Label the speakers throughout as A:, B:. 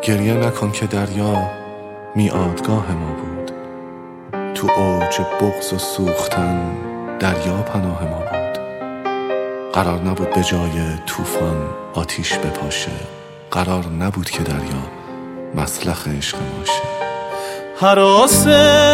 A: گریه نکن که دریا میعادگاه ما بود، تو اوج بغض و سوختن دریا پناه ما بود. قرار نبود به جای طوفان آتیش بپاشه، قرار نبود که دریا مسلخ عشق باشه.
B: هراس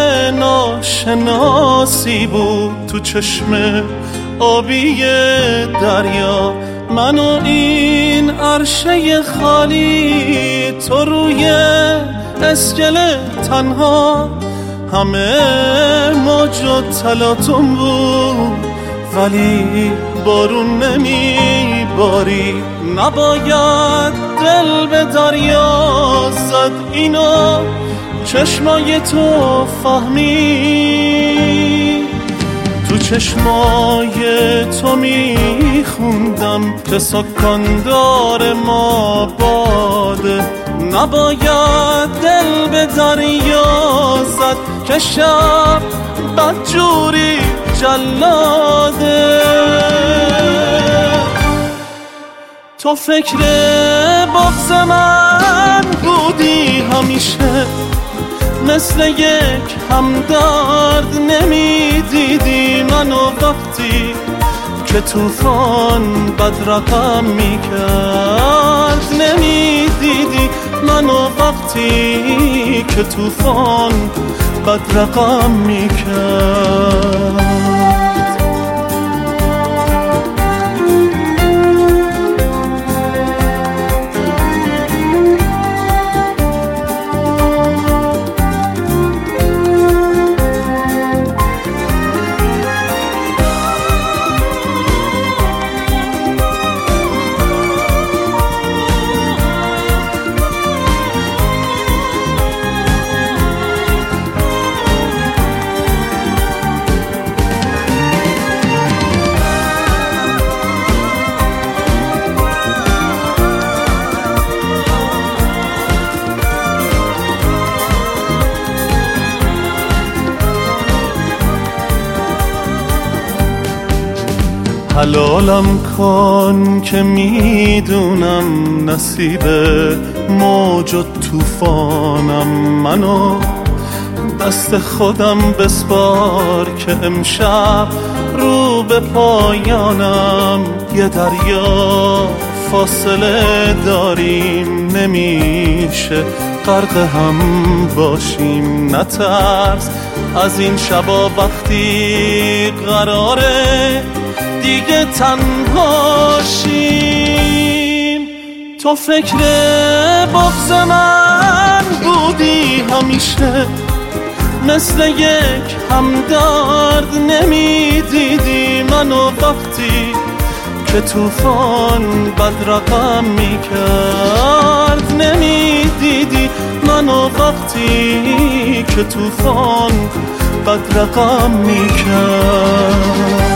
B: ناشناسی بود تو چشم آبی دریا، من و این عرشه خالی، تو روی اسکله تنها. همه موج و تلاطم بود ولی بارون نمی باری. نباید دل به دریا زد، اینو چشمای تو فهمی. تو چشمای تو میخوندم که سکندار ما باده. نباید دل به دریا زد که شب بدجوری جلاده. تو فکر بغض من بودی همیشه، مثل یک همدرد نمیدیدی منو وقتی که طوفان بد رقم میکرد. نمیدیدی منو وقتی که طوفان بد رقم میکرد. حلالم کن که میدونم نصیب موج و طوفانم. منو دست خودم بسپار که امشب رو به پایانم. یه دریا فاصله داریم، نمیشه غرق هم باشیم. نترس از این شبا وقتی قراره دیگه تنها شیم. تو فکر بغض من بودی همیشه، مثل یک همدرد نمیدیدی منو وقتی که طوفان بد رقم میکرد. نمیدیدی منو وقتی که طوفان بد رقم میکرد.